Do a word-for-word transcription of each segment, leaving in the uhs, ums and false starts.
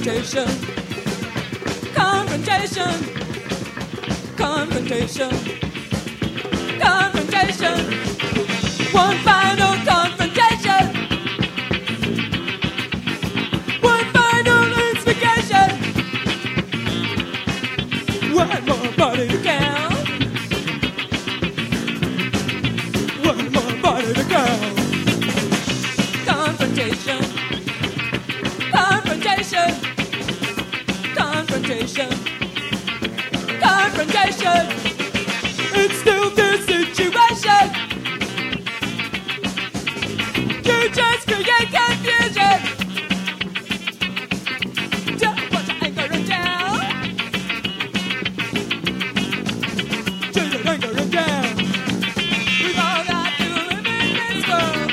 Confrontation. Confrontation. Confrontation. Confrontation. One final confrontation. One final instigation. One more body to count. One more body to count. Confrontation. Confrontation. Confrontation. Confrontation. It's still this situation. You just create confusion. Don't put your anger down. Turn your anger down. We've all got to live in this world.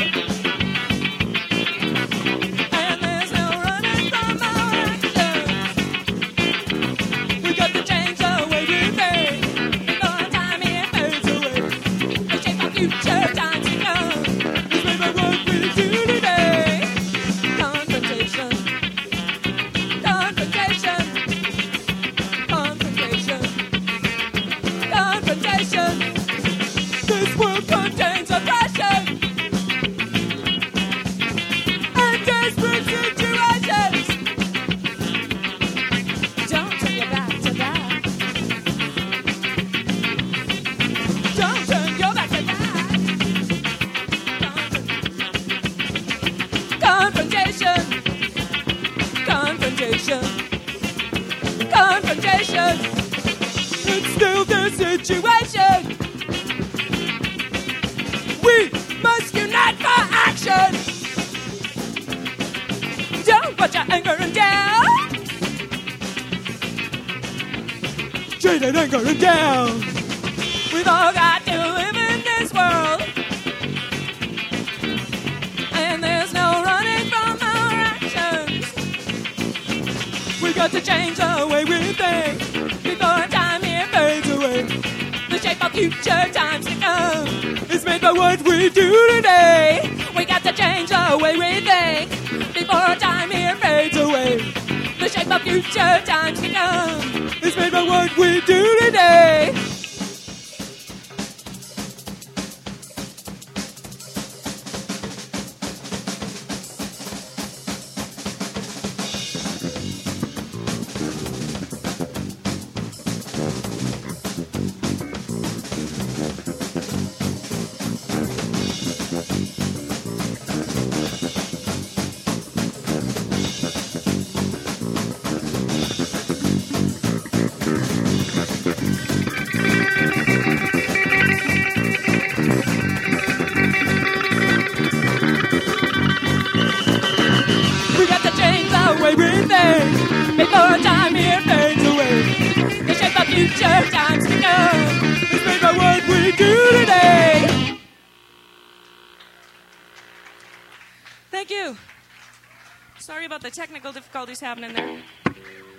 And there's no running from our actions. We got to change the way we think. Before time it fades away. And shape our future time to come. Remember what we do today. Confrontation. Confrontation. Confrontation. Confrontation. This world contains oppression and desperate situations. Don't turn your back to that. Don't turn your back to that. Confrontation. Confrontation. Confrontation. It's still the situation. We must unite for action. Don't put your anger down. Treat that anger down. We've all got to live in this world. And there's no running from our actions. We got to change the way we think before time here fades away. The shape of future times to come is made by what we do today. We got to change the way we think before time here fades away. The shape of future times to come is made by what we do today. We got to change the way we think before time here fades away. The shape of future times to come is made by what we do today. Thank you. Sorry about the technical difficulties happening there.